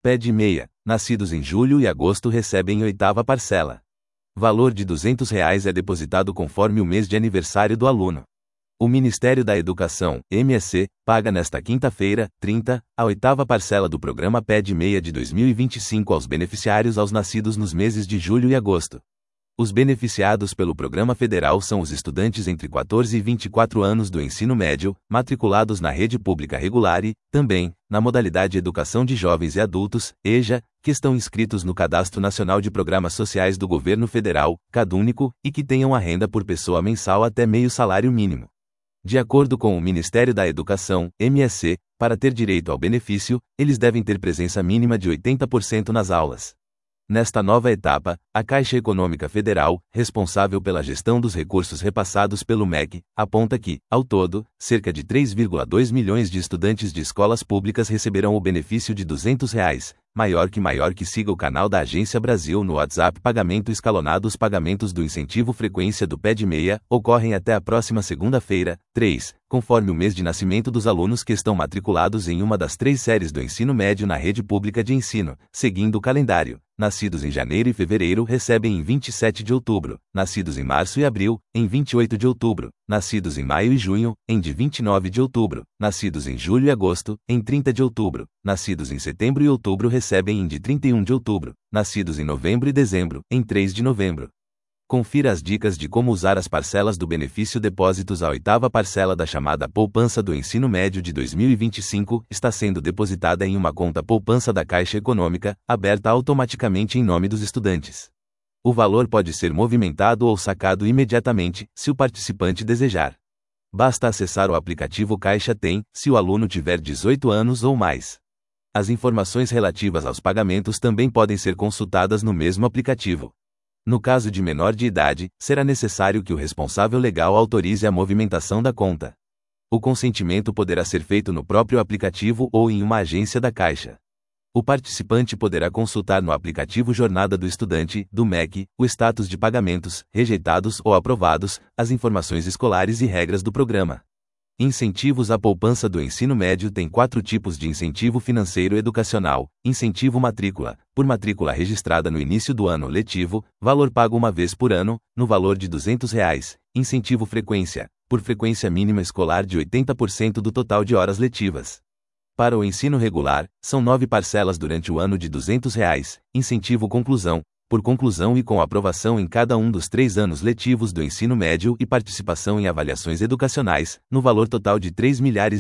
PED meia, nascidos em julho e agosto recebem 8ª parcela. Valor de R$ 200 é depositado conforme o mês de aniversário do aluno. O Ministério da Educação, MEC, paga nesta quinta-feira, 30, a 8ª parcela do programa PED meia de 2025 aos beneficiários nascidos nos meses de julho e agosto. Os beneficiados pelo programa federal são os estudantes entre 14 e 24 anos do ensino médio, matriculados na rede pública regular e, também, na modalidade Educação de Jovens e Adultos, EJA, que estão inscritos no Cadastro Nacional de Programas Sociais do Governo Federal, CadÚnico, e que tenham a renda por pessoa mensal até meio salário mínimo. De acordo com o Ministério da Educação, MEC, para ter direito ao benefício, eles devem ter presença mínima de 80% nas aulas. Nesta nova etapa, a Caixa Econômica Federal, responsável pela gestão dos recursos repassados pelo MEC, aponta que, ao todo, cerca de 3,2 milhões de estudantes de escolas públicas receberão o benefício de R$ 200, maior que siga o canal da Agência Brasil no WhatsApp. Pagamento escalonado. Os pagamentos do incentivo frequência do PED meia ocorrem até a próxima segunda-feira, 3, conforme o mês de nascimento dos alunos que estão matriculados em uma das 3 séries do ensino médio na rede pública de ensino, seguindo o calendário. Nascidos em janeiro e fevereiro recebem em 27 de outubro, nascidos em março e abril, em 28 de outubro, nascidos em maio e junho, em de 29 de outubro, nascidos em julho e agosto, em 30 de outubro, nascidos em setembro e outubro recebem em de 31 de outubro, nascidos em novembro e dezembro, em 3 de novembro. Confira as dicas de como usar as parcelas do benefício depósitos. A 8ª parcela da chamada poupança do ensino médio de 2025 está sendo depositada em uma conta poupança da Caixa Econômica, aberta automaticamente em nome dos estudantes. O valor pode ser movimentado ou sacado imediatamente, se o participante desejar. Basta acessar o aplicativo Caixa Tem, se o aluno tiver 18 anos ou mais. As informações relativas aos pagamentos também podem ser consultadas no mesmo aplicativo. No caso de menor de idade, será necessário que o responsável legal autorize a movimentação da conta. O consentimento poderá ser feito no próprio aplicativo ou em uma agência da Caixa. O participante poderá consultar no aplicativo Jornada do Estudante, do MEC, o status de pagamentos, rejeitados ou aprovados, as informações escolares e regras do programa. Incentivos. A poupança do ensino médio tem 4 tipos de incentivo financeiro educacional: incentivo matrícula, por matrícula registrada no início do ano letivo, valor pago uma vez por ano, no valor de R$ 200, incentivo frequência, por frequência mínima escolar de 80% do total de horas letivas. Para o ensino regular, são 9 parcelas durante o ano de R$ 200, incentivo conclusão, por conclusão e com aprovação em cada um dos 3 anos letivos do ensino médio e participação em avaliações educacionais, no valor total de R$ 3 milhares.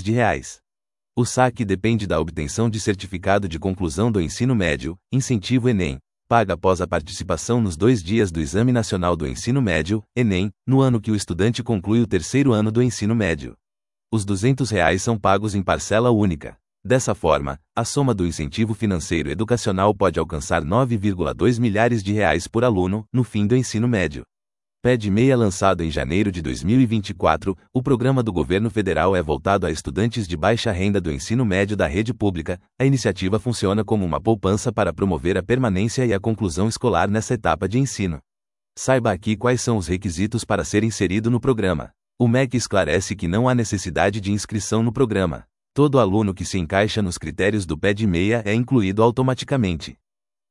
O saque depende da obtenção de certificado de conclusão do ensino médio, incentivo Enem, paga após a participação nos 2 dias do Exame Nacional do Ensino Médio, Enem, no ano que o estudante conclui o 3º ano do ensino médio. Os R$ 200 são pagos em parcela única. Dessa forma, a soma do incentivo financeiro educacional pode alcançar R$ 9,2 milhares por aluno, no fim do ensino médio. PED meia. Lançado em janeiro de 2024, o programa do governo federal é voltado a estudantes de baixa renda do ensino médio da rede pública. A iniciativa funciona como uma poupança para promover a permanência e a conclusão escolar nessa etapa de ensino. Saiba aqui quais são os requisitos para ser inserido no programa. O MEC esclarece que não há necessidade de inscrição no programa. Todo aluno que se encaixa nos critérios do PED meia é incluído automaticamente.